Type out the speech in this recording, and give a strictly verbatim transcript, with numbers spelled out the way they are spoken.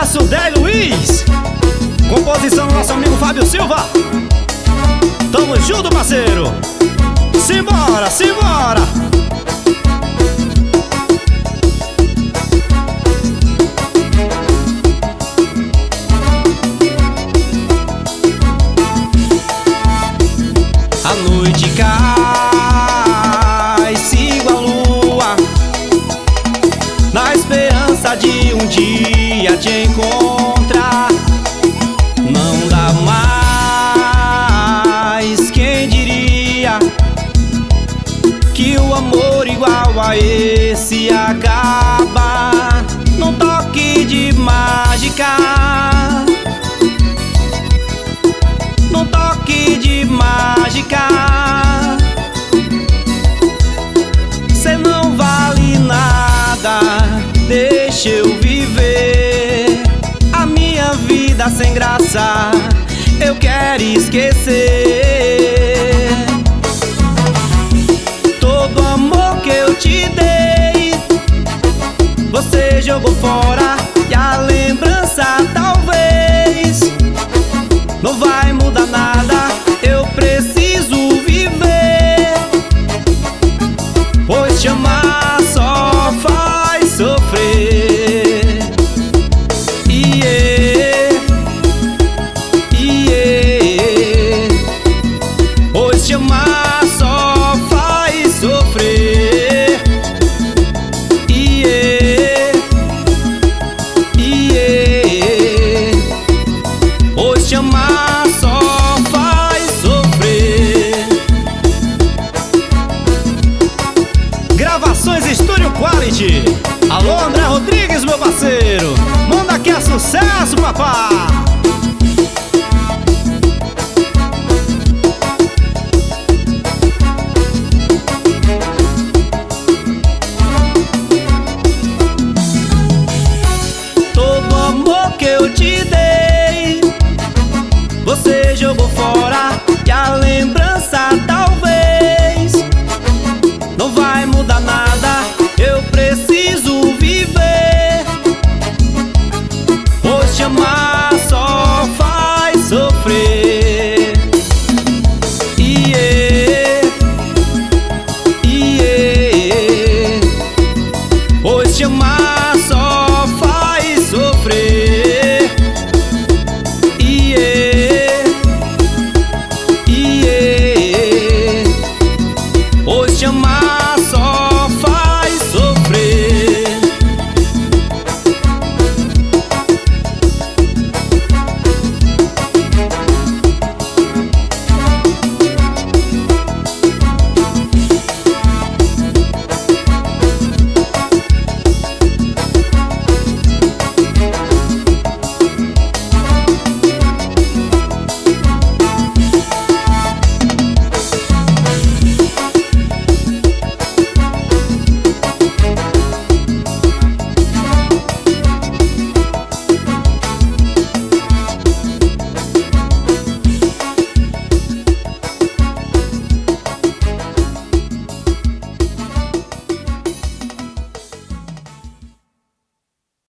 sucesso, Dé Luiz. Composição do nosso amigo Fábio Silva. Tamo junto, parceiro. Simbora, simbora. A noite cai, sigo a lua, na esperança de um dia te encontrar. Não dá mais, quem diria que o amor igual a esse acaba num toque de mágica, num toque de mágica. Cê não vale nada, deixa eu viver a minha vida sem graça, eu quero esquecer todo amor que eu te dei. Você jogou fora e a lembrança talvez não vai mudar nada. Eu preciso viver, pois te amar só faz sofrer. Iê, iê, pois te amar só faz sofrer. Iê, iê, pois te amar só faz sofrer. Gravações Estúdio Quality. Alô, André Rodrigues, meu parceiro. Manda que é sucesso, papá. Todo amor que eu te dei, você jogou fora e a lembrança talvez não vai mudar nada. Eu preciso viver, pois te amar só faz sofrer. Iê, iê, pois te amar só faz sofrer. Iê, iê, pois te amar